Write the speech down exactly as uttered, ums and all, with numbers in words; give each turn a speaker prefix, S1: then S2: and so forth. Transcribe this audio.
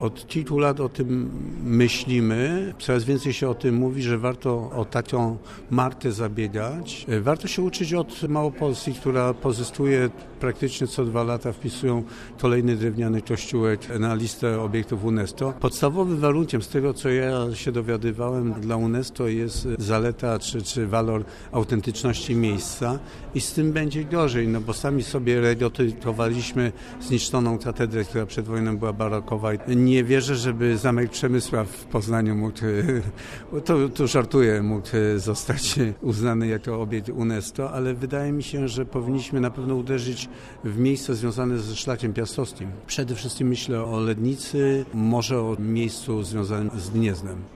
S1: Od kilku lat o tym myślimy, coraz więcej się o tym mówi, że warto o taką markę zabiegać. Warto się uczyć od Małopolski, która pozyskuje praktycznie co dwa lata, wpisują kolejny drewniany kościółek na listę obiektów UNESCO. Podstawowym warunkiem, z tego co ja się dowiadywałem, dla UNESCO jest zaleta czy, czy walor autentyczności miejsca i z tym będzie gorzej, no bo sami sobie redotykowaliśmy zniszczoną katedrę, która przed wojną była barokowa. Nie wierzę, żeby Zamek Przemysław w Poznaniu mógł, to, to żartuję, mógł zostać uznany jako obiekt UNESCO, ale wydaje mi się, że powinniśmy na pewno uderzyć w miejsce związane ze szlakiem piastowskim. Przede wszystkim myślę o Lednicy, może o miejscu związanym z Gniezdnem.